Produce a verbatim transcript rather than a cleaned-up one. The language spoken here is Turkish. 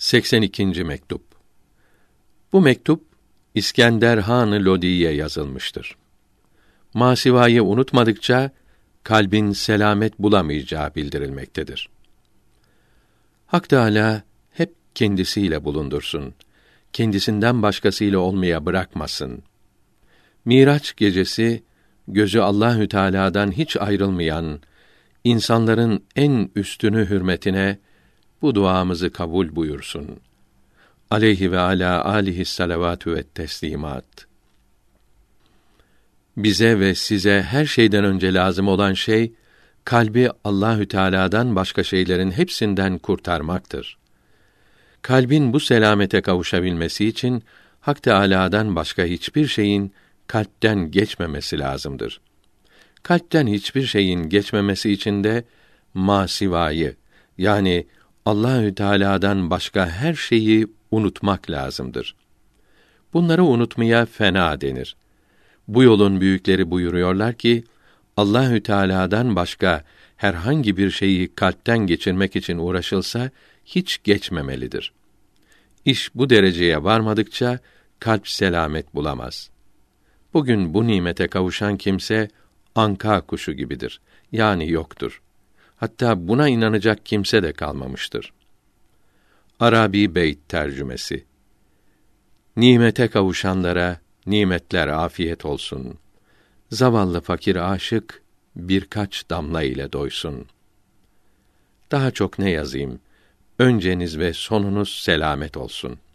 seksen ikinci mektup. Bu mektup İskender Han-ı Lodi'ye yazılmıştır. Masivayı unutmadıkça kalbin selamet bulamayacağı bildirilmektedir. Hak Teâlâ hep kendisiyle bulundursun. Kendisinden başkasıyla olmaya bırakmasın. Miraç gecesi gözü Allahü Teâlâ'dan hiç ayrılmayan insanların en üstünü hürmetine bu duamızı kabul buyursun. Aleyhi ve alâ âlihi salavatü ve teslimat. Bize ve size her şeyden önce lazım olan şey, kalbi Allahü Teâlâ'dan başka şeylerin hepsinden kurtarmaktır. Kalbin bu selamete kavuşabilmesi için Hak Teâlâ'dan başka hiçbir şeyin kalpten geçmemesi lazımdır. Kalpten hiçbir şeyin geçmemesi için de masivayı, yani Allahü Teâlâ'dan başka her şeyi unutmak lazımdır. Bunları unutmaya fena denir. Bu yolun büyükleri buyuruyorlar ki, Allahü Teâlâ'dan başka herhangi bir şeyi kalpten geçirmek için uğraşılsa hiç geçmemelidir. İş bu dereceye varmadıkça kalp selamet bulamaz. Bugün bu nimete kavuşan kimse anka kuşu gibidir. Yani yoktur. Hatta buna inanacak kimse de kalmamıştır. Arabi Beyt tercümesi. Nimete kavuşanlara nimetler afiyet olsun. Zavallı fakir aşık birkaç damla ile doysun. Daha çok ne yazayım? Önceniz ve sonunuz selamet olsun.